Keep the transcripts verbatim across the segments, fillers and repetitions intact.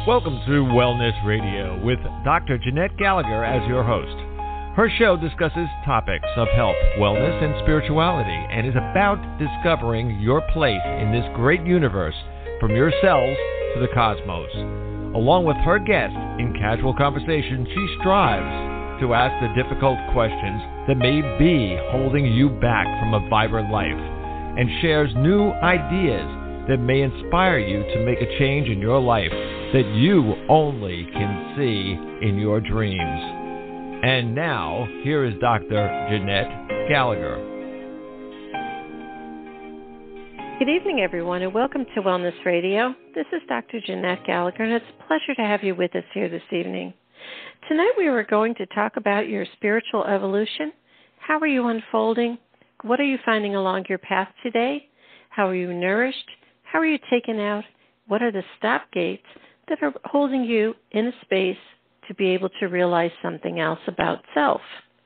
Welcome to Wellness Radio with Doctor Jeanette Gallagher as your host. Her show discusses topics of health, wellness, and spirituality, and is about discovering your place in this great universe, from your cells to the cosmos. Along with her guests, in casual conversation, she strives to ask the difficult questions that may be holding you back from a vibrant life, and shares new ideas that may inspire you to make a change in your life that you only can see in your dreams. And now, here is Doctor Jeanette Gallagher. Good evening, everyone, and welcome to Wellness Radio. This is Doctor Jeanette Gallagher, and it's a pleasure to have you with us here this evening. Tonight we are going to talk about your spiritual evolution. How are you unfolding? What are you finding along your path today? How are you nourished? How are you taken out? What are the stop gates that are holding you in a space to be able to realize something else about self?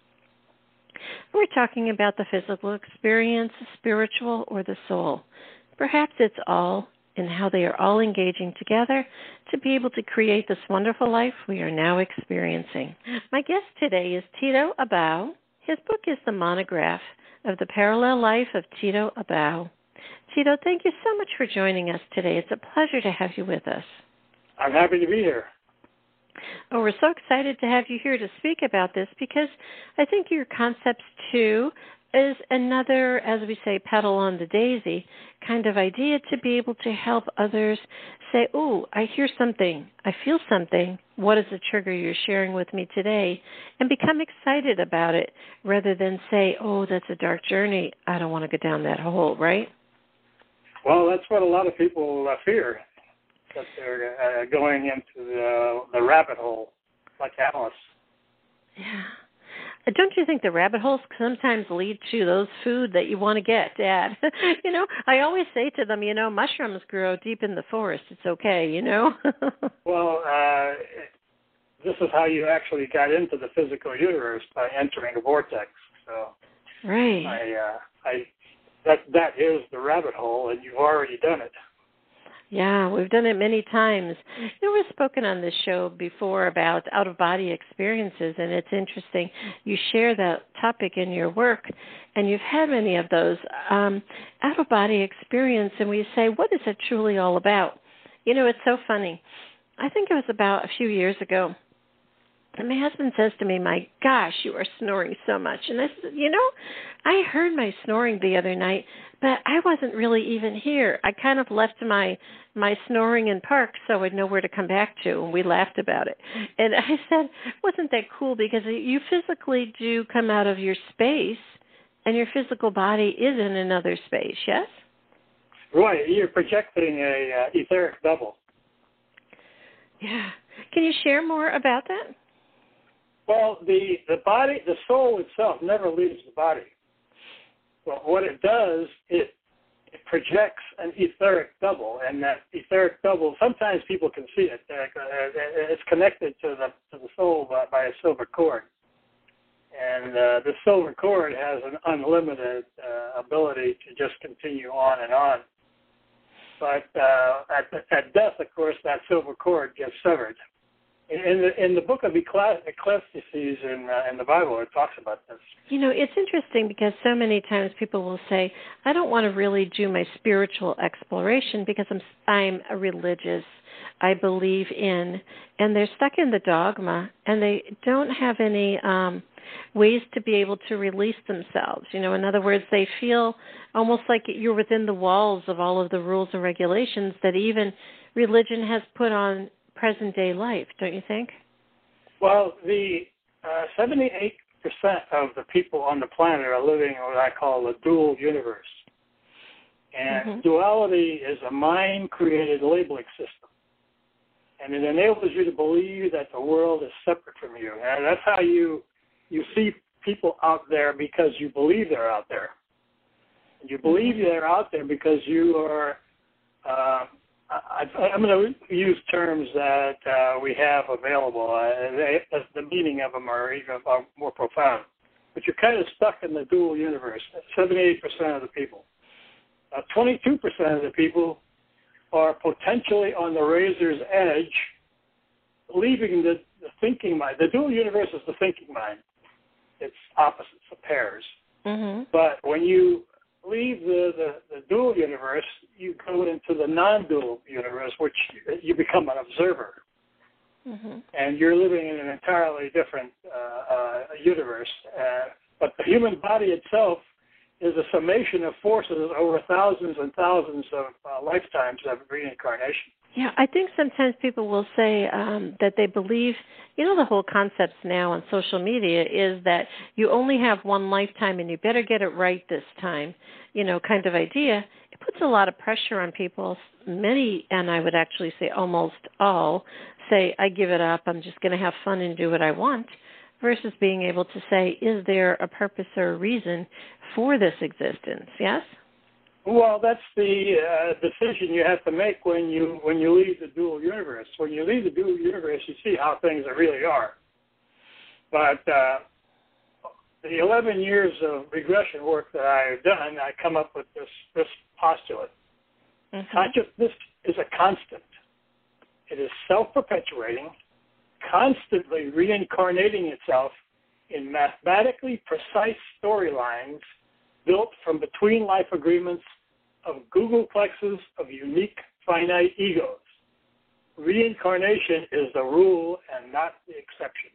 We're talking about the physical experience, the spiritual, or the soul. Perhaps it's all in how they are all engaging together to be able to create this wonderful life we are now experiencing. My guest today is Tito Abao. His book is The Monograph of the Parallel Life of Tito Abao. Tito, thank you so much for joining us today. It's a pleasure to have you with us. I'm happy to be here. Oh, we're so excited to have you here to speak about this because I think your concepts, too, is another, as we say, petal on the daisy kind of idea to be able to help others say, oh, I hear something, I feel something. What is the trigger you're sharing with me today? And become excited about it rather than say, oh, that's a dark journey. I don't want to go down that hole, right? Well, that's what a lot of people uh, fear, that they're uh, going into the, the rabbit hole, like Alice. Yeah. Don't you think the rabbit holes sometimes lead to those food that you want to get, Dad? You know, I always say to them, you know, mushrooms grow deep in the forest. It's okay, you know? Well, uh, this is how you actually got into the physical universe, by entering a vortex. So, right. I, uh, I, that that is the rabbit hole, and you've already done it. Yeah, we've done it many times. You know, we've spoken on this show before about out-of-body experiences, and it's interesting. You share that topic in your work, and you've had many of those um, out-of-body experience, and we say, what is it truly all about? You know, it's so funny. I think it was about a few years ago, and my husband says to me, my gosh, you are snoring so much. And I said, you know, I heard my snoring the other night, but I wasn't really even here. I kind of left my my snoring in park so I'd know where to come back to, and we laughed about it. And I said, wasn't that cool? Because you physically do come out of your space, and your physical body is in another space, yes? Right. You're projecting a uh, etheric double. Yeah. Can you share more about that? Well, the, the body, the soul itself never leaves the body. Well, what it does, it, it projects an etheric double, and that etheric double, sometimes people can see it. It's connected to the to the soul by, by a silver cord. And uh, the silver cord has an unlimited uh, ability to just continue on and on. But uh, at, at death, of course, that silver cord gets severed. In the in the book of Ecclesiastes in uh, in the Bible, it talks about this. You know, it's interesting because so many times people will say, "I don't want to really do my spiritual exploration because I'm I'm a religious. I believe in," and they're stuck in the dogma, and they don't have any um, ways to be able to release themselves. You know, in other words, they feel almost like you're within the walls of all of the rules and regulations that even religion has put on present-day life, don't you think? Well, the uh, seventy-eight percent of the people on the planet are living in what I call a dual universe. And mm-hmm. duality is a mind-created labeling system. And it enables you to believe that the world is separate from you. And that's how you you see people out there because you believe they're out there. You believe mm-hmm. they're out there because you are... Uh, I, I'm going to use terms that uh, we have available. Uh, they, the meaning of them are even are more profound. But you're kind of stuck in the dual universe, seventy-eight percent of the people. Uh, twenty-two percent of the people are potentially on the razor's edge leaving the, the thinking mind. The dual universe is the thinking mind. It's opposites, the pairs. Mm-hmm. But when you leave the, the, the dual universe, you go into the non-dual universe, which you become an observer. Mm-hmm. And you're living in an entirely different uh, uh, universe. Uh, but the human body itself is a summation of forces over thousands and thousands of uh, lifetimes of reincarnation. Yeah, I think sometimes people will say um, that they believe, you know, the whole concepts now on social media is that you only have one lifetime and you better get it right this time, you know, kind of idea. It puts a lot of pressure on people. Many, and I would actually say almost all, say, I give it up, I'm just going to have fun and do what I want, versus being able to say, is there a purpose or a reason for this existence, yes? Well, that's the uh, decision you have to make when you when you leave the dual universe. When you leave the dual universe, you see how things really are. But uh, the eleven years of regression work that I've done, I come up with this, this postulate. Mm-hmm. Consciousness is a constant. It is self-perpetuating, constantly reincarnating itself in mathematically precise storylines built from between-life agreements of Googleplexes of unique finite egos. Reincarnation is the rule and not the exception.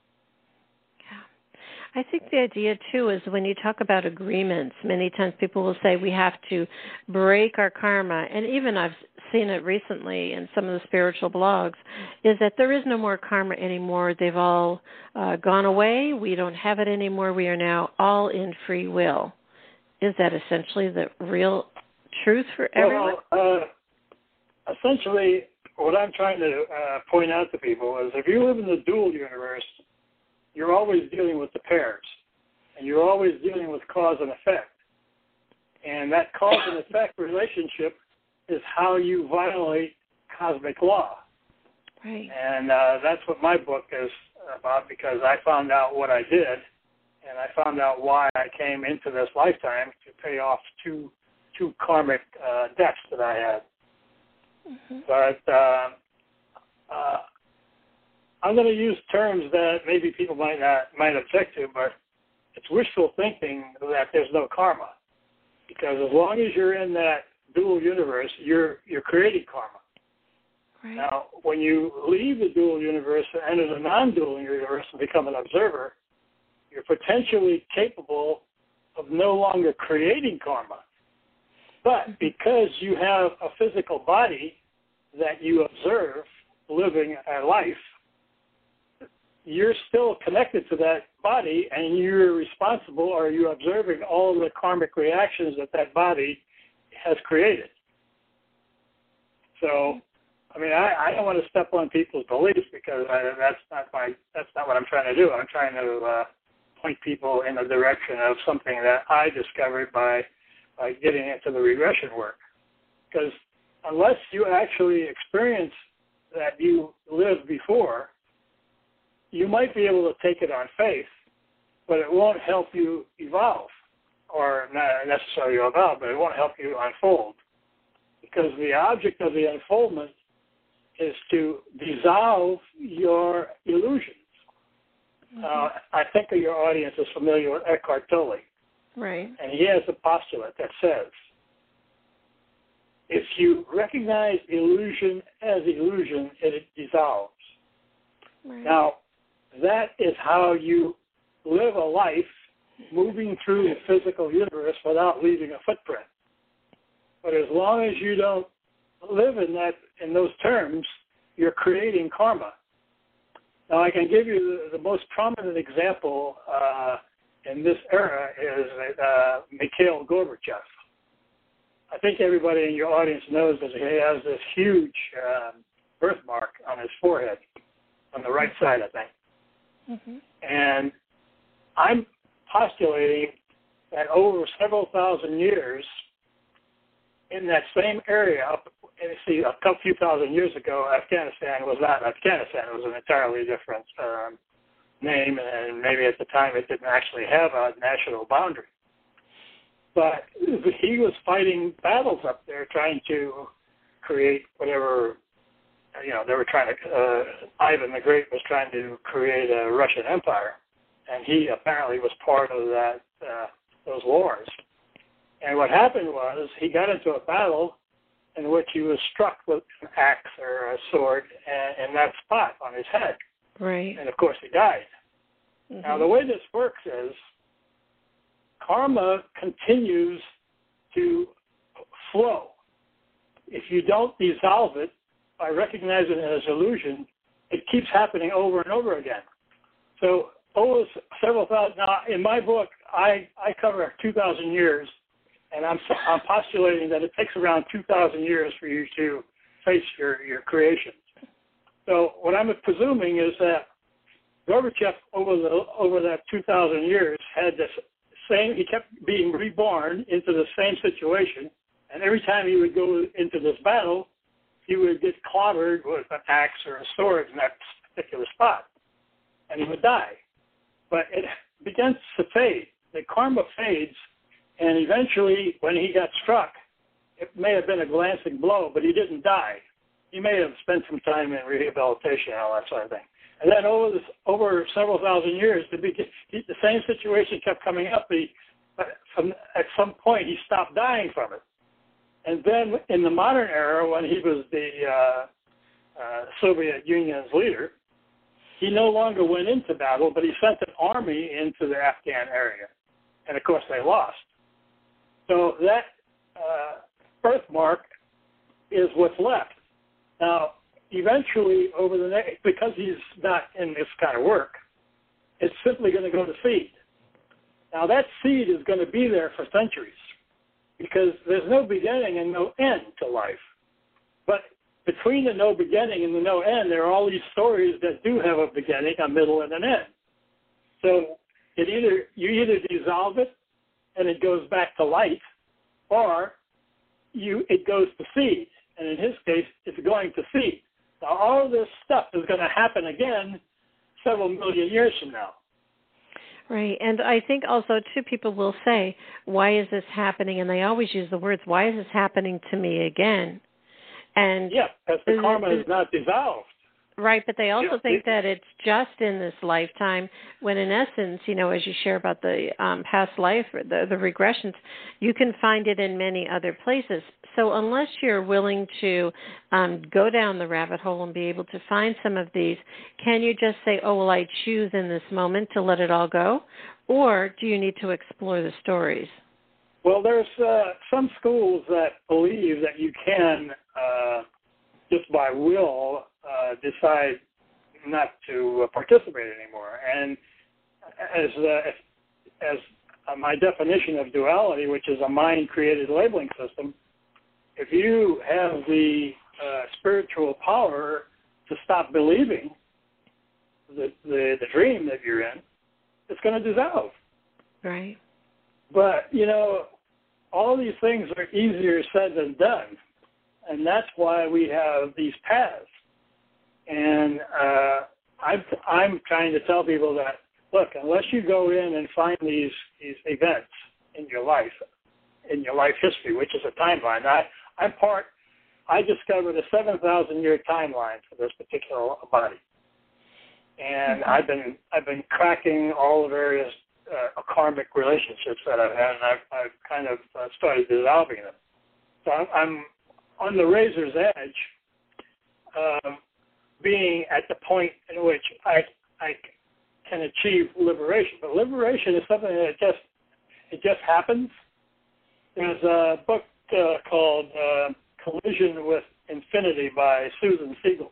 I think the idea, too, is when you talk about agreements, many times people will say we have to break our karma, and even I've seen it recently in some of the spiritual blogs, is that there is no more karma anymore. They've all uh, gone away. We don't have it anymore. We are now all in free will. Is that essentially the real truth for everyone? Well, uh, essentially, what I'm trying to uh, point out to people is if you live in the dual universe, you're always dealing with the pairs, and you're always dealing with cause and effect. And that cause and effect relationship is how you violate cosmic law. Right. And uh, that's what my book is about, because I found out what I did, and I found out why I came into this lifetime to pay off two two karmic uh, debts that I had. Mm-hmm. But uh, uh, I'm going to use terms that maybe people might not might object to, but it's wishful thinking that there's no karma, because as long as you're in that dual universe, you're you're creating karma. Right. Now, when you leave the dual universe and enter the non-dual universe and become an observer, you're potentially capable of no longer creating karma. But because you have a physical body that you observe living a life, you're still connected to that body, and you're responsible, or you're observing all the karmic reactions that that body has created. So, I mean, I, I don't want to step on people's beliefs, because I, that's not my that's not what I'm trying to do. I'm trying to uh, point people in the direction of something that I discovered by, by getting into the regression work. Because unless you actually experience that you lived before, you might be able to take it on faith, but it won't help you evolve, or not necessarily evolve, but it won't help you unfold. Because the object of the unfoldment is to dissolve your illusions. Mm-hmm. Uh, I think that your audience is familiar with Eckhart Tolle. Right. And he has a postulate that says, if you recognize illusion as illusion, it dissolves. Right. Now, that is how you live a life moving through the physical universe without leaving a footprint. But as long as you don't live in that in those terms, you're creating karma. Now, I can give you the, the most prominent example uh, in this era is uh, Mikhail Gorbachev. I think everybody in your audience knows that he has this huge um, birthmark on his forehead, on the right side, I think. Mm-hmm. And I'm postulating that over several thousand years, in that same area, up, see, a couple few thousand years ago, Afghanistan was not Afghanistan. It was an entirely different um, name, and maybe at the time it didn't actually have a national boundary. But he was fighting battles up there, trying to create whatever you know, they were trying to, uh, Ivan the Great was trying to create a Russian empire, and he apparently was part of that, uh, those wars. And what happened was he got into a battle in which he was struck with an axe or a sword in that spot on his head. Right. And, of course, he died. Mm-hmm. Now, the way this works is karma continues to flow. If you don't dissolve it by recognizing it as illusion, it keeps happening over and over again. So over several thousand, now in my book, I, I cover two thousand years, and I'm, I'm postulating that it takes around two thousand years for you to face your, your creation. So what I'm presuming is that Gorbachev, over the over that two thousand years, had this same, he kept being reborn into the same situation, and every time he would go into this battle, he would get clobbered with an axe or a sword in that particular spot, and he would die. But it begins to fade. The karma fades, and eventually, when he got struck, it may have been a glancing blow, but he didn't die. He may have spent some time in rehabilitation and all that sort of thing. And then over this, over several thousand years, the, the same situation kept coming up. He, from, at some point, he stopped dying from it. And then in the modern era, when he was the uh, uh, Soviet Union's leader, he no longer went into battle, but he sent an army into the Afghan area. And, of course, they lost. So that uh, birthmark is what's left. Now, eventually, over the next, because he's not in this kind of work, it's simply going to go to seed. Now, that seed is going to be there for centuries because there's no beginning and no end to life. But between the no beginning and the no end, there are all these stories that do have a beginning, a middle, and an end. So it either you either dissolve it and it goes back to light, or you it goes to seed. And in his case, it's going to seed. Now, all of this stuff is going to happen again several million years from now. Right. And I think also, too, people will say, why is this happening? And they always use the words, why is this happening to me again? And yeah, because the karma is not dissolved. Right, but they also yeah. think that it's just in this lifetime when, in essence, you know, as you share about the um, past life, or the, the regressions, you can find it in many other places. So unless you're willing to um, go down the rabbit hole and be able to find some of these, can you just say, oh, well, I choose in this moment to let it all go? Or do you need to explore the stories? Well, there's uh, some schools that believe that you can, uh, just by will, uh, decide not to uh, participate anymore. And as uh, as uh, my definition of duality, which is a mind-created labeling system, if you have the uh, spiritual power to stop believing the, the the dream that you're in, it's going to dissolve. Right. But, you know, all these things are easier said than done. And that's why we have these paths. And uh, I'm, I'm trying to tell people that, look, unless you go in and find these, these events in your life, in your life history, which is a timeline. I, I'm part, I discovered a seven thousand year timeline for this particular body. And mm-hmm. I've been I've been cracking all the various uh, karmic relationships that I've had, and I've, I've kind of uh, started dissolving them. So I'm, I'm on the razor's edge, um, being at the point in which I I can achieve liberation. But liberation is something that just it just happens. There's a book uh, called uh, Collision with Infinity by Susan Siegel.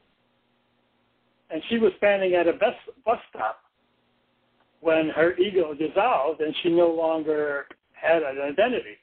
And she was standing at a bus, bus stop when her ego dissolved and she no longer had an identity.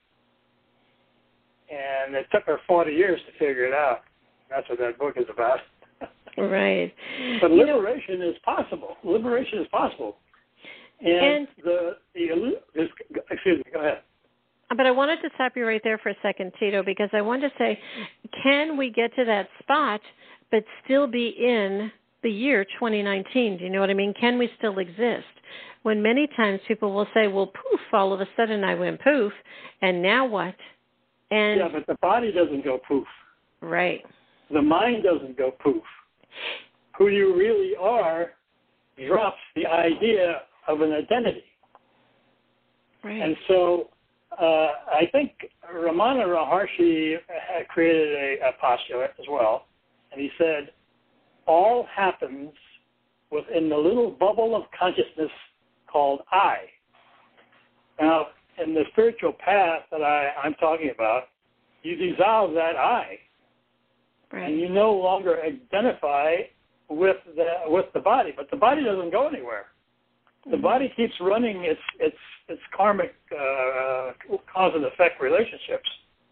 And it took her forty years to figure it out. That's what that book is about. Right. But liberation you know, is possible. Liberation is possible. And, and the, the, excuse me, go ahead. But I wanted to stop you right there for a second, Tito, because I wanted to say, can we get to that spot but still be in the year twenty nineteen? Do you know what I mean? Can we still exist? When many times people will say, well, poof, all of a sudden I went poof, and now what? And yeah, but the body doesn't go poof. Right. the mind doesn't go poof. Who you really are drops the idea of an identity. Right. And so uh, I think Ramana Maharshi had created a, a postulate as well, and he said, all happens within the little bubble of consciousness called I. Now, in the spiritual path that I, I'm talking about, you dissolve that I, right. and you no longer identify with the with the body, but the body doesn't go anywhere. The body keeps running its its its karmic uh, cause and effect relationships.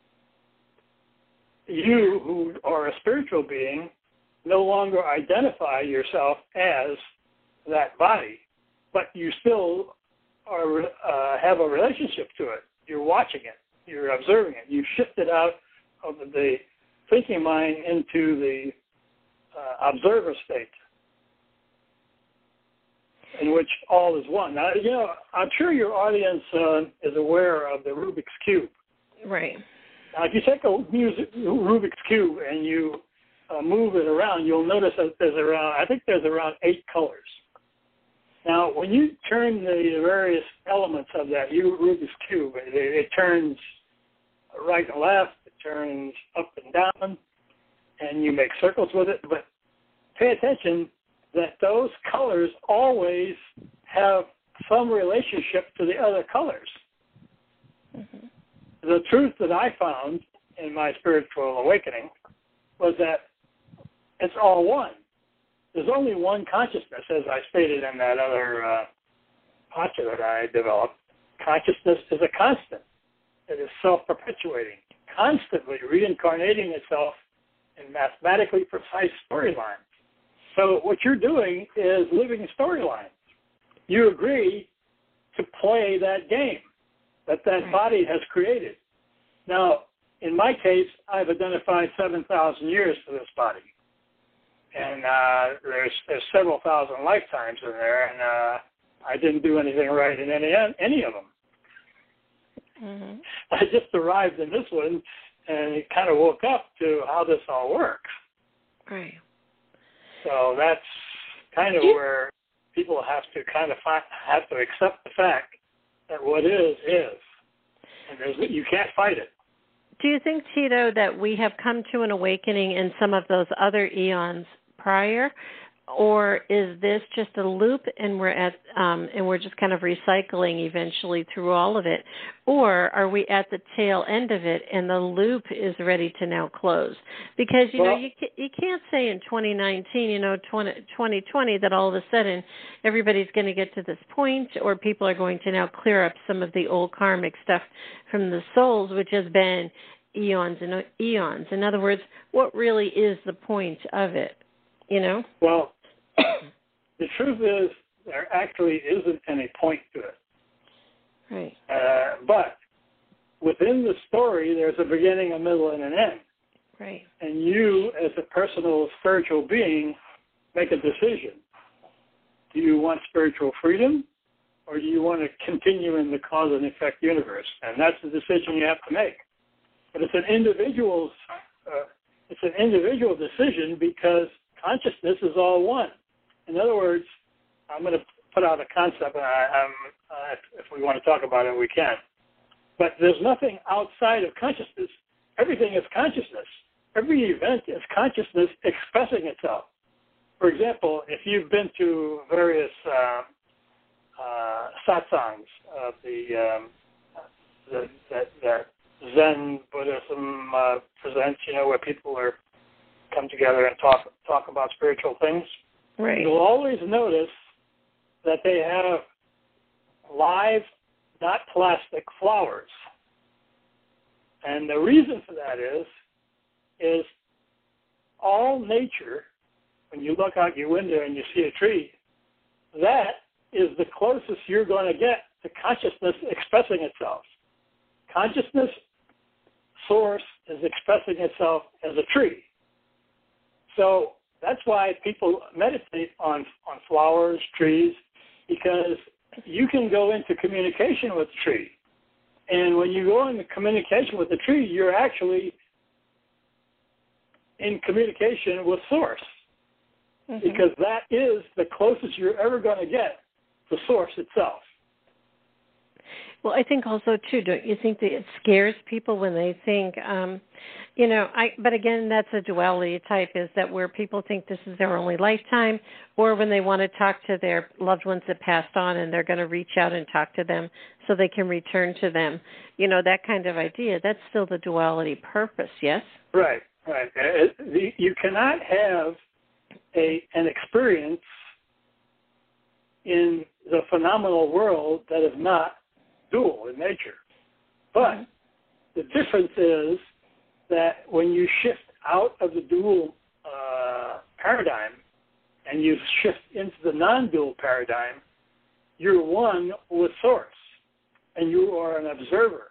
You, who are a spiritual being, no longer identify yourself as that body, but you still are uh, have a relationship to it. You're watching it. You're observing it. You shifted out of the thinking mind into the uh, observer state, in which all is one. Now, you know, I'm sure your audience uh, is aware of the Rubik's Cube. Right. Now, if you take a music, Rubik's Cube and you uh, move it around, you'll notice that there's around, I think there's around eight colors. Now, when you turn the various elements of that Rubik's Cube, it, it turns right and left, it turns up and down, and you make circles with it. But pay attention that those colors always have some relationship to the other colors. Mm-hmm. The truth that I found in my spiritual awakening was that it's all one. There's only one consciousness, as I stated in that other uh, postulate I developed. Consciousness is a constant. It is self-perpetuating, constantly reincarnating itself in mathematically precise storylines. So what you're doing is living storylines. You agree to play that game that that body has created. Now, in my case, I've identified seven thousand years to this body. And uh, there's there's several thousand lifetimes in there, and uh, I didn't do anything right in any any of them. Mm-hmm. I just arrived in this one, and it kind of woke up to how this all works. Right. So that's kind of where people have to kind of fi- have to accept the fact that what is is, and there's, you can't fight it. Do you think, Tito, that we have come to an awakening in some of those other eons prior, or is this just a loop and we're at um, and we're just kind of recycling eventually through all of it, or are we at the tail end of it and the loop is ready to now close? Because you well, know you you can't say in twenty nineteen, you know, twenty twenty that all of a sudden everybody's going to get to this point, or people are going to now clear up some of the old karmic stuff from the souls, which has been eons and eons. In other words, what really is the point of it? You know? Well, the truth is there actually isn't any point to it. Right. Uh, but within the story, there's a beginning, a middle, and an end. Right. And you, as a personal spiritual being, make a decision. Do you want spiritual freedom, or do you want to continue in the cause and effect universe? And that's the decision you have to make. But it's an individual's, uh, it's an individual decision because consciousness is all one. In other words, I'm going to put out a concept, and I, I'm, uh, if, if we want to talk about it, we can. But there's nothing outside of consciousness. Everything is consciousness. Every event is consciousness expressing itself. For example, if you've been to various uh, uh, satsangs of the, um, the that, that Zen Buddhism uh, presents, you know, where people are come together and talk talk about spiritual things. Right. You'll always notice that they have live, not plastic, flowers. And the reason for that is, is all nature, when you look out your window and you see a tree, that is the closest you're going to get to consciousness expressing itself. Consciousness source is expressing itself as a tree. So that's why people meditate on, on flowers, trees, because you can go into communication with the tree. And when you go into communication with the tree, you're actually in communication with Source, mm-hmm. because that is the closest you're ever going to get to Source itself. Well, I think also, too, don't you think that it scares people when they think, um, you know, I, but again, that's a duality type, is that where people think this is their only lifetime, or when they want to talk to their loved ones that passed on and they're going to reach out and talk to them so they can return to them. You know, that kind of idea, that's still the duality purpose, yes? Right, right. Uh, the, you cannot have a an experience in the phenomenal world that is not dual in nature. But the difference is that when you shift out of the dual uh, paradigm and you shift into the non-dual paradigm, you're one with Source, and you are an observer.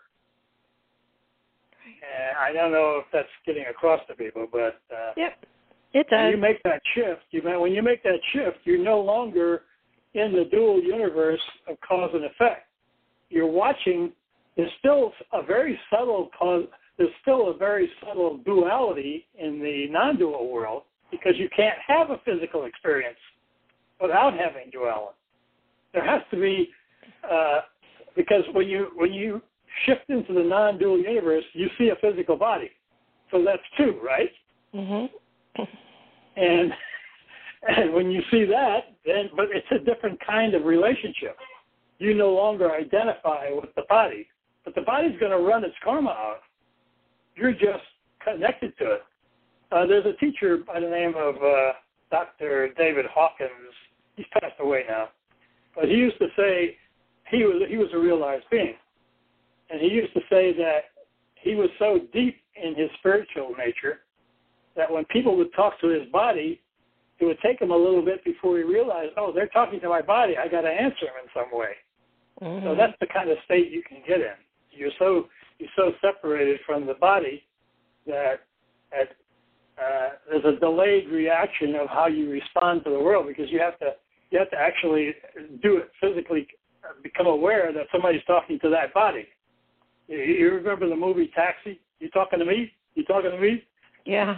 And I don't know if that's getting across to people, but uh, yep, it does. When you make that shift, you when you make that shift, you're no longer in the dual universe of cause and effect. You're watching. There's still a very subtle cause. There's still a very subtle duality in the non-dual world, because you can't have a physical experience without having duality. There has to be, uh, because when you when you shift into the non-dual universe, you see a physical body. So that's two, right? Mm-hmm. and and when you see that, then but it's a different kind of relationship. You no longer identify with the body, but the body's going to run its karma out. You're just connected to it. Uh, there's a teacher by the name of uh, Doctor David Hawkins. He's passed away now, but he used to say he was he was a realized being, and he used to say that he was so deep in his spiritual nature that when people would talk to his body, it would take him a little bit before he realized, oh, they're talking to my body. I got to answer them in some way. Mm-hmm. So that's the kind of state you can get in. You're so you're so separated from the body that at, uh, there's a delayed reaction of how you respond to the world, because you have to you have to actually do it physically, become aware that somebody's talking to that body. You, you remember the movie Taxi? You talking to me? You talking to me? Yeah.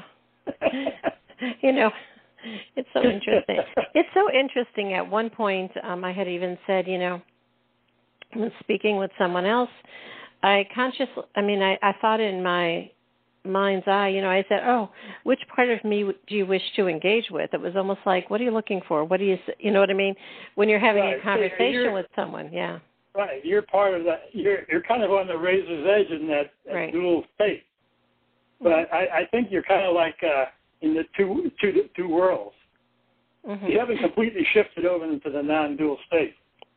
You know, it's so interesting. It's so interesting. At one point, um, I had even said, you know, when speaking with someone else, I consciously, I mean, I, I thought in my mind's eye, you know, I said, oh, which part of me do you wish to engage with? It was almost like, what are you looking for? What do you, you know what I mean? When you're having right. a conversation you're, with someone, yeah. Right. You're part of that. You're you're kind of on the razor's edge in that, that right. dual state. But I, I think you're kind of like uh, in the two, two, two worlds. Mm-hmm. You haven't completely shifted over into the non-dual state.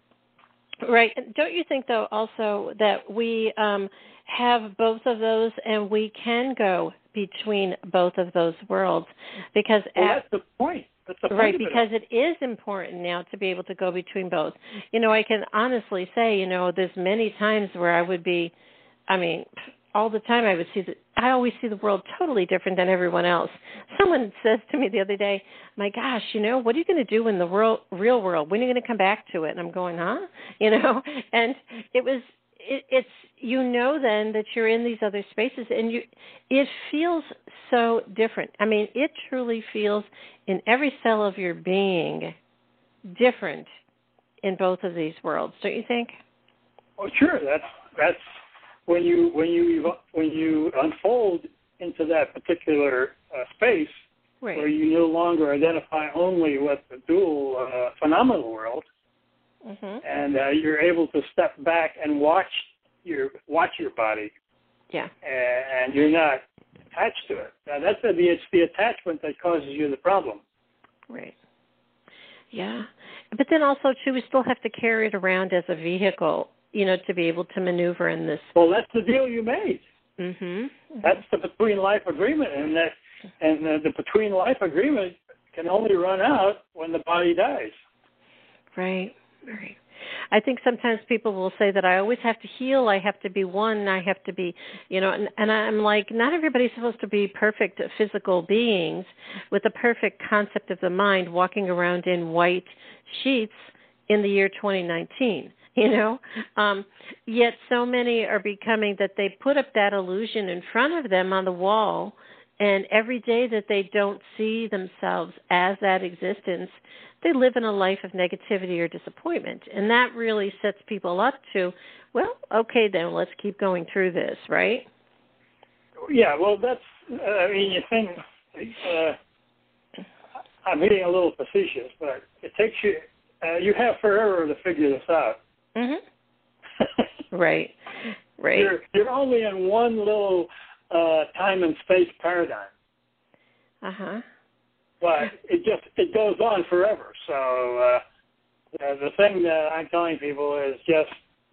Right. Don't you think, though, also that we um, have both of those and we can go between both of those worlds? Because well, at, that's the point. That's the point right, of because it, it is important now to be able to go between both. You know, I can honestly say, you know, there's many times where I would be, I mean, all the time I would see that I always see the world totally different than everyone else. Someone says to me the other day, my gosh, you know, what are you going to do in the world, real world? When are you going to come back to it? And I'm going, huh? You know, and it was, it, it's, you know, then that you're in these other spaces and you, it feels so different. I mean, it truly feels in every cell of your being different in both of these worlds. Don't you think? Well, sure. That's, that's, When you when you when you unfold into that particular uh, space, right. where you no longer identify only with the dual uh, phenomenal world, mm-hmm. and uh, you're able to step back and watch your watch your body, yeah, and, and you're not attached to it. Now that's the it's the attachment that causes you the problem. Right. Yeah, but then also too, we still have to carry it around as a vehicle, you know, to be able to maneuver in this. Well, that's the deal you made. Mm-hmm. mm-hmm. That's the between life agreement, and that and the, the between life agreement can only run out when the body dies. Right. Right. I think sometimes people will say that I always have to heal. I have to be one. I have to be, you know, and, and I'm like, not everybody's supposed to be perfect physical beings with a perfect concept of the mind walking around in white sheets in the year twenty nineteen. You know, um, yet so many are becoming that they put up that illusion in front of them on the wall And every day that they don't see themselves as that existence, they live in a life of negativity or disappointment. And that really sets people up to, well, okay, then let's keep going through this, right? Yeah, well, that's, uh, I mean, you think, uh, I'm being a little facetious, but it takes you, uh, you have forever to figure this out. Mm-hmm. Right, right. You're, you're only in one little uh, time and space paradigm. Uh-huh. But it just, it goes on forever. So uh, the, the thing that I'm telling people is just,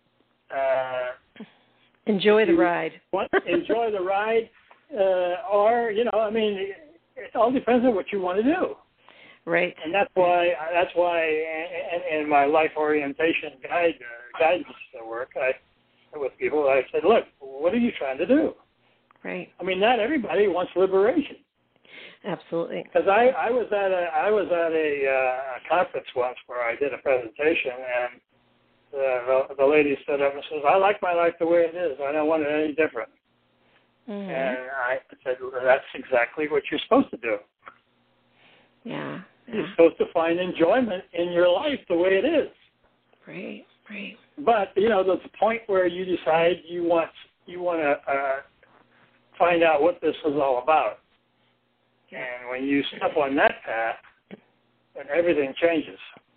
uh, enjoy the ride. want, enjoy the ride, uh, or, you know, I mean, it, it all depends on what you want to do. Right. And that's why, that's why in, in my life orientation guide, uh, guidance work, I, with people, I said, look, what are you trying to do? Right. I mean, not everybody wants liberation. Absolutely. Because I, I was at a, I was at a, uh, a conference once where I did a presentation, and the, the lady stood up and says, I like my life the way it is. I don't want it any different. Mm-hmm. And I said, well, that's exactly what you're supposed to do. Yeah, yeah. You're supposed to find enjoyment in your life the way it is. Right, right. But, you know, there's a point where you decide you want you want to uh, find out what this is all about. And when you step on that path, then everything changes.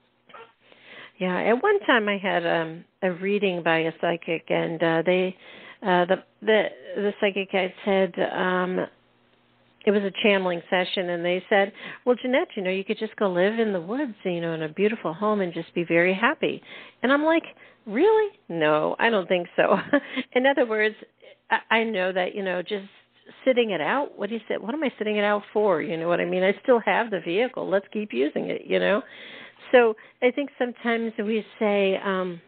Yeah, at one time I had um, a reading by a psychic, and uh, they, uh, the the the psychic had said um, it was a channeling session, and they said, "Well, Jeanette, you know, you could just go live in the woods, you know, in a beautiful home, and just be very happy." And I'm like, "Really? No, I don't think so." In other words, I, I know that, you know, just sitting it out. What do you say? What am I sitting it out for? You know what I mean? I still have the vehicle. Let's keep using it. You know. So I think sometimes we say, um,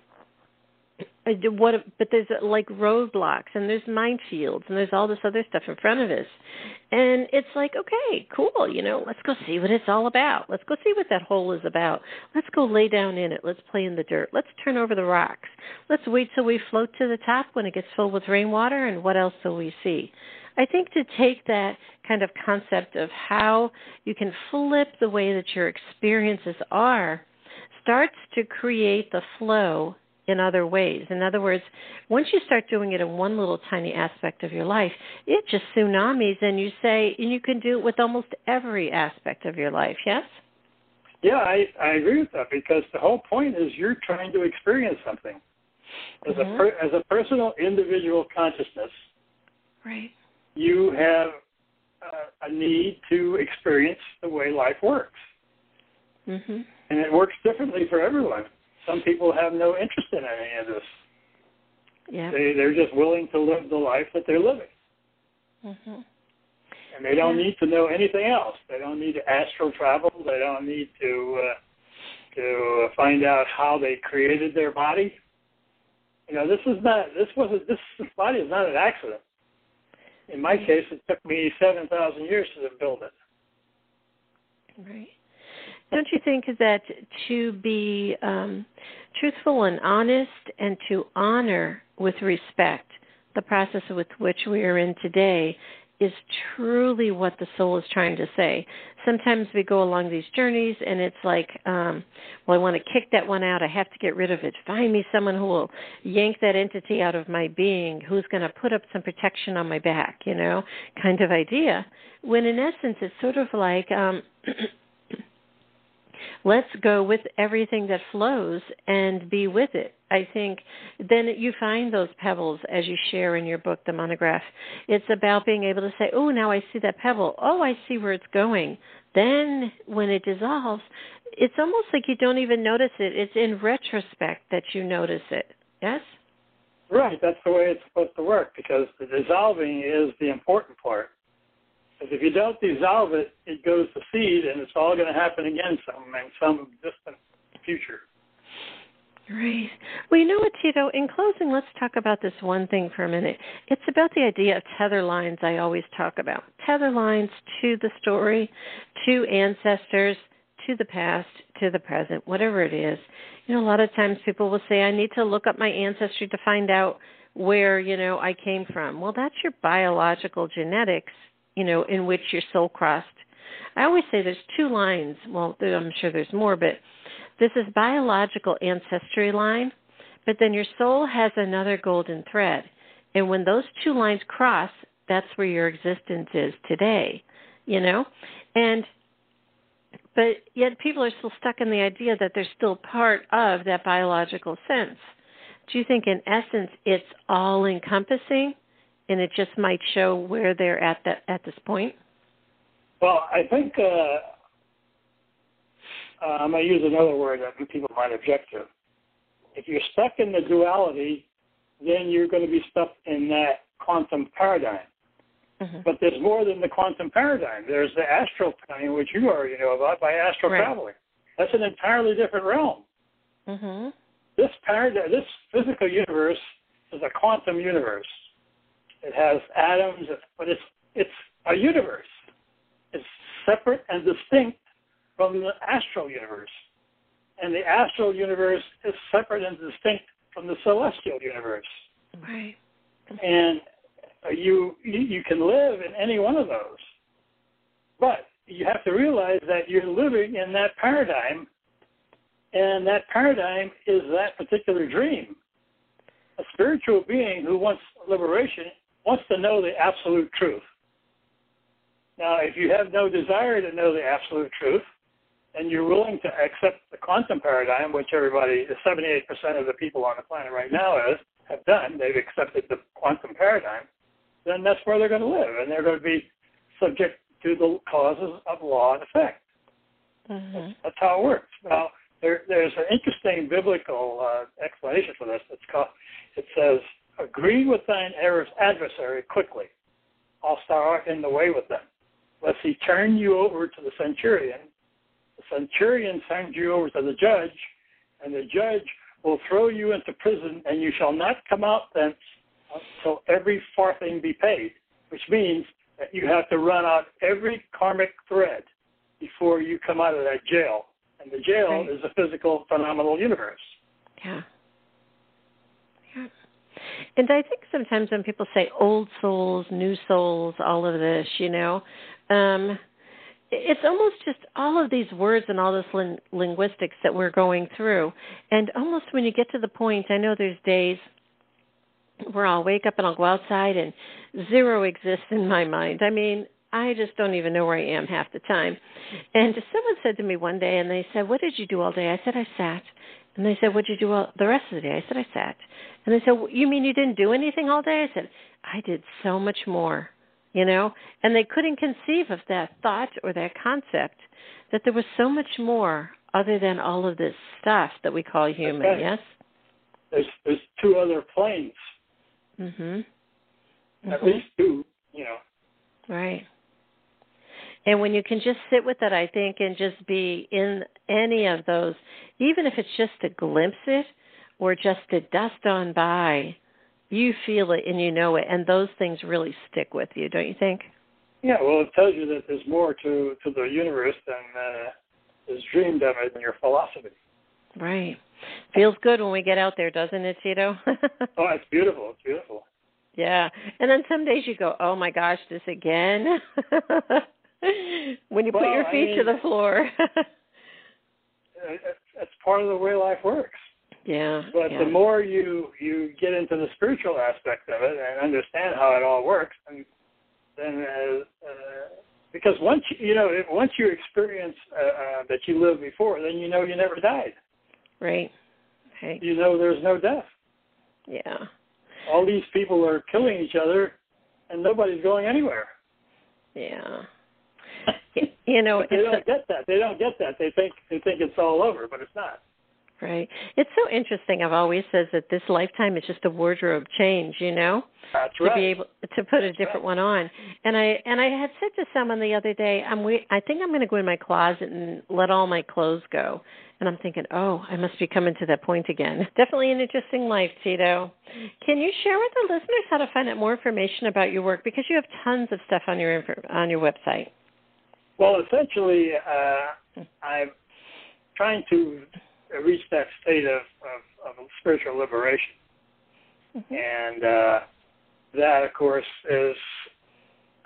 what, but there's like roadblocks and there's minefields and there's all this other stuff in front of us. And it's like, okay, cool, you know, let's go see what it's all about. Let's go see what that hole is about. Let's go lay down in it. Let's play in the dirt. Let's turn over the rocks. Let's wait till we float to the top when it gets filled with rainwater, and what else will we see? I think to take that kind of concept of how you can flip the way that your experiences are starts to create the flow in other ways. In other words, once you start doing it in one little tiny aspect of your life, it just tsunamis, and you say, and you can do it with almost every aspect of your life, yes? Yeah, I, I agree with that, because the whole point is you're trying to experience something. As, mm-hmm. a, per, as a personal individual consciousness, right. you have uh, a need to experience the way life works. Mm-hmm. And it works differently for everyone. Some people have no interest in any of this. Yeah. They, they're just willing to live the life that they're living. Mm-hmm. And they don't yeah. need to know anything else. They don't need to astral travel. They don't need to uh, to find out how they created their body. You know, this is not. This wasn't. This body is not an accident. In my case, it took me seven thousand years to build it. Right. Don't you think that to be um, truthful and honest and to honor with respect the process with which we are in today is truly what the soul is trying to say? Sometimes we go along these journeys and it's like, um, well, I want to kick that one out. I have to get rid of it. Find me someone who will yank that entity out of my being, who's going to put up some protection on my back, you know, kind of idea. When in essence, it's sort of like, um, let's go with everything that flows and be with it. I think then you find those pebbles as you share in your book, The Monograph. It's about being able to say, oh, now I see that pebble. Oh, I see where it's going. Then when it dissolves, it's almost like you don't even notice it. It's in retrospect that you notice it. Yes? Right. That's the way it's supposed to work, because the dissolving is the important part. Because if you don't dissolve it, it goes to seed, and it's all going to happen again some in some distant future. Right. Well, you know what, Tito? In closing, let's talk about this one thing for a minute. It's about the idea of tether lines I always talk about. Tether lines to the story, to ancestors, to the past, to the present, whatever it is. You know, a lot of times people will say, I need to look up my ancestry to find out where, you know, I came from. Well, that's your biological genetics. you know, in which your soul crossed. I always say there's two lines. Well, I'm sure there's more, but this is biological ancestry line, but then your soul has another golden thread. And when those two lines cross, that's where your existence is today, you know? And but yet people are still stuck in the idea that they're still part of that biological sense. Do you think in essence it's all encompassing and it just might show where they're at that at this point? Well, I think uh, uh, I'm going to use another word that people might object to. If you're stuck in the duality, then you're going to be stuck in that quantum paradigm. Mm-hmm. But there's more than the quantum paradigm. There's the astral plane, which you already know about by astral right. traveling. That's an entirely different realm. Mm-hmm. This paradigm, this physical universe is a quantum universe. It has atoms, but it's it's a universe. It's separate and distinct from the astral universe. And the astral universe is separate and distinct from the celestial universe. Right. And you you can live in any one of those. But you have to realize that you're living in that paradigm, and that paradigm is that particular dream. A spiritual being who wants liberation wants to know the absolute truth. Now, if you have no desire to know the absolute truth, and you're willing to accept the quantum paradigm, which everybody, seventy-eight percent of the people on the planet right now is, have done, they've accepted the quantum paradigm, then that's where they're going to live, and they're going to be subject to the causes of law and effect. Mm-hmm. That's, that's how it works. Now, there, there's an interesting biblical uh, explanation for this. It's called, it says, agree with thine adversary quickly, whilst thou art in the way with them, lest he turn you over to the centurion. The centurion sends you over to the judge, and the judge will throw you into prison, and you shall not come out thence until every farthing be paid, which means that you have to run out every karmic thread before you come out of that jail. And the jail right. is a physical, phenomenal universe. Yeah. Yeah. And I think sometimes when people say old souls, new souls, all of this, you know, um, it's almost just all of these words and all this lin- linguistics that we're going through. And almost when you get to the point, I know there's days where I'll wake up and I'll go outside and zero exists in my mind. I mean, I just don't even know where I am half the time. And someone said to me one day, and they said, what did you do all day? I said, I sat. And they said, what did you do all, the rest of the day? I said, I sat. And they said, well, you mean you didn't do anything all day? I said, I did so much more, you know? And they couldn't conceive of that thought or that concept, that there was so much more other than all of this stuff that we call human, okay. Yes? There's, there's two other planes. Mm-hmm. mm-hmm. At least two, you know. Right. And when you can just sit with it, I think, and just be in any of those, even if it's just to glimpse it or just to dust on by, you feel it and you know it, and those things really stick with you, don't you think? Yeah, well, it tells you that there's more to, to the universe than uh, is dreamed of in your philosophy. Right. Feels good when we get out there, doesn't it, Tito? Oh, it's beautiful. It's beautiful. Yeah. And then some days you go, oh, my gosh, this again? When you well, put your feet I mean, to the floor. It's part of the way life works. Yeah. But yeah. the more you, you get into the spiritual aspect of it and understand how it all works, and then uh, uh, because once you, you know once you experience uh, uh, that you lived before, then you know you never died. Right. Right. You know there's no death. Yeah. All these people are killing each other, and nobody's going anywhere. Yeah. You know, they don't get that. They don't get that. They think they think it's all over, but it's not. Right. It's so interesting. I've always said that this lifetime is just a wardrobe change, you know? That's to right. be able to put a That's different right. one on. And I and I had said to someone the other day, I'm we, I think I'm going to go in my closet and let all my clothes go. And I'm thinking, oh, I must be coming to that point again. Definitely an interesting life, Tito. Can you share with the listeners how to find out more information about your work? Because you have tons of stuff on your on your website. Well, essentially, uh, I'm trying to reach that state of, of, of spiritual liberation. Mm-hmm. And uh, that, of course, is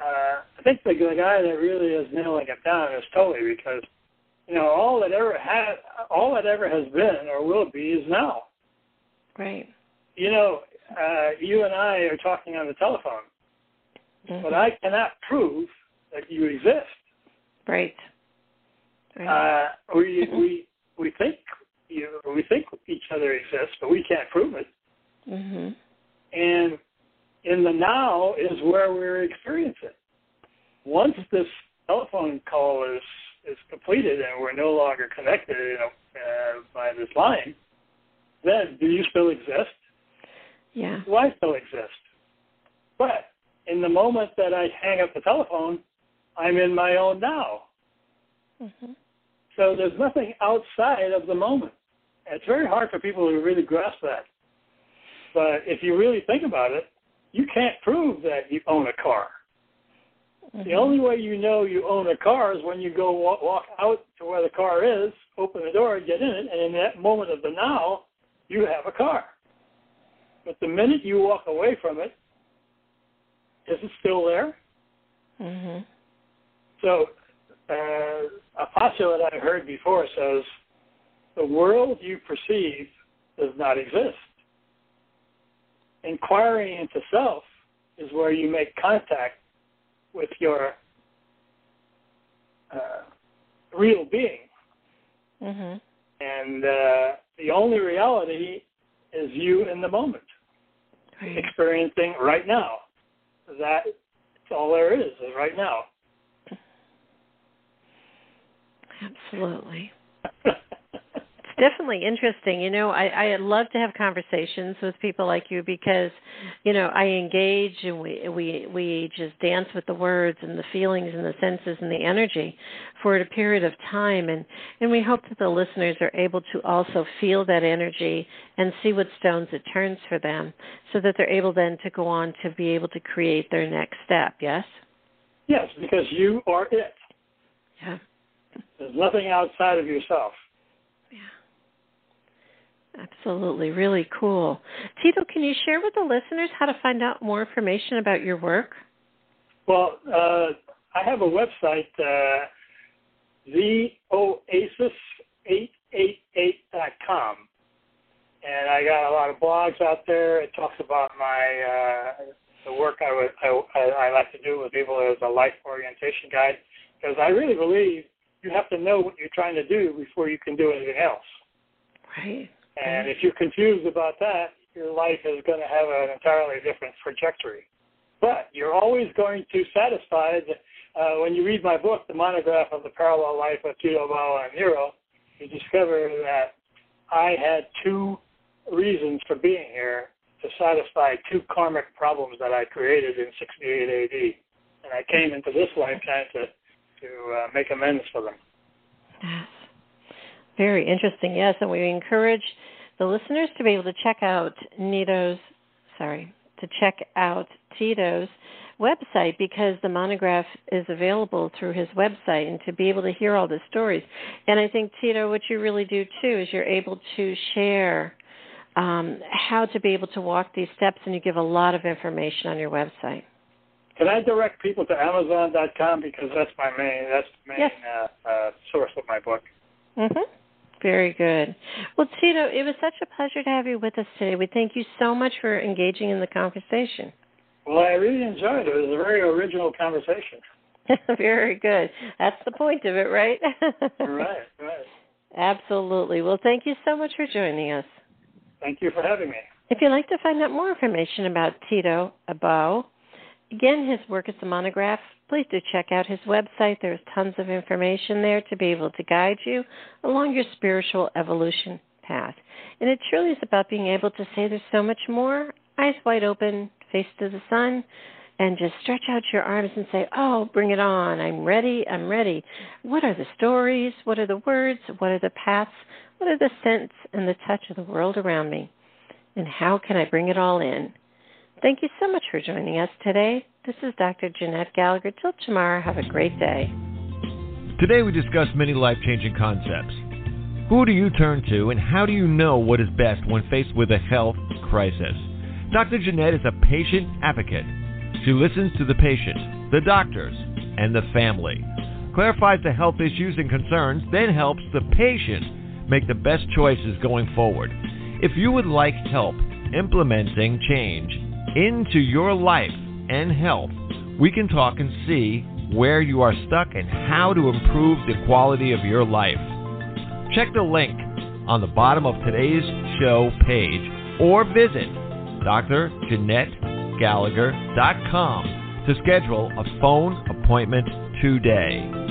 uh, I think the, the guy that really is nailing it down is Tolle, because you know all that ever had, all that ever has been or will be is now. Right. You know, uh, you and I are talking on the telephone, mm-hmm. but I cannot prove that you exist. Right. right. Uh, we we we think you we think each other exists, but we can't prove it. Mm-hmm. And in the now is where we're experiencing. Once this telephone call is, is completed and we're no longer connected, you know, uh, by this line, then do you still exist? Yeah. Do I still exist? But in the moment that I hang up the telephone, I'm in my own now. Mm-hmm. So there's nothing outside of the moment. It's very hard for people to really grasp that. But if you really think about it, you can't prove that you own a car. Mm-hmm. The only way you know you own a car is when you go walk, walk out to where the car is, open the door, get in it, and in that moment of the now, you have a car. But the minute you walk away from it, is it still there? Mm-hmm. So uh, a postulate I heard before says, the world you perceive does not exist. Inquiring into self is where you make contact with your uh, real being. Mm-hmm. And uh, the only reality is you in the moment, right. experiencing right now. That's all there is, is right now. Absolutely. It's definitely interesting. You know, I, I love to have conversations with people like you because, you know, I engage and we, we we just dance with the words and the feelings and the senses and the energy for a period of time. And, and we hope that the listeners are able to also feel that energy and see what stones it turns for them so that they're able then to go on to be able to create their next step, yes? Yes, because you are it. Yeah. There's nothing outside of yourself. Yeah. Absolutely. Really cool. Tito, can you share with the listeners how to find out more information about your work? Well, uh, I have a website, uh, the oasis eight eight eight dot com. And I got a lot of blogs out there. It talks about my uh, the work I, would, I, I like to do with people as a life orientation guide, because I really believe you have to know what you're trying to do before you can do anything else. Right. And if you're confused about that, your life is going to have an entirely different trajectory. But you're always going to satisfy, the, uh, when you read my book, The Monograph of the Parallel Life of Tito Bauer and Nero, you discover that I had two reasons for being here to satisfy two karmic problems that I created in sixty-eight A D. And I came into this lifetime to, to uh, make amends for them. Yes. Very interesting, yes, and we encourage the listeners to be able to check out Nito's, sorry, to check out Tito's website because the monograph is available through his website and to be able to hear all the stories. And I think, Tito, what you really do, too, is you're able to share um, how to be able to walk these steps, and you give a lot of information on your website. Can I direct people to Amazon dot com because that's my main, that's the main yes. uh, uh, source of my book. Mm-hmm. Very good. Well, Tito, it was such a pleasure to have you with us today. We thank you so much for engaging in the conversation. Well, I really enjoyed it. It was a very original conversation. Very good. That's the point of it, right? Right, right. Absolutely. Well, thank you so much for joining us. Thank you for having me. If you'd like to find out more information about Tito Abao, again, his work is a monograph. Please do check out his website. There's tons of information there to be able to guide you along your spiritual evolution path. And it truly is about being able to say there's so much more, eyes wide open, face to the sun, and just stretch out your arms and say, oh, bring it on. I'm ready. I'm ready. What are the stories? What are the words? What are the paths? What are the scents and the touch of the world around me? And how can I bring it all in? Thank you so much for joining us today. This is Doctor Jeanette Gallagher. Till tomorrow, have a great day. Today we discussed many life-changing concepts. Who do you turn to, and how do you know what is best when faced with a health crisis? Doctor Jeanette is a patient advocate. She listens to the patient, the doctors, and the family. Clarifies the health issues and concerns, then helps the patient make the best choices going forward. If you would like help implementing change into your life and health, we can talk and see where you are stuck and how to improve the quality of your life. Check the link on the bottom of today's show page or visit D R Jeanette Gallagher dot com to schedule a phone appointment today.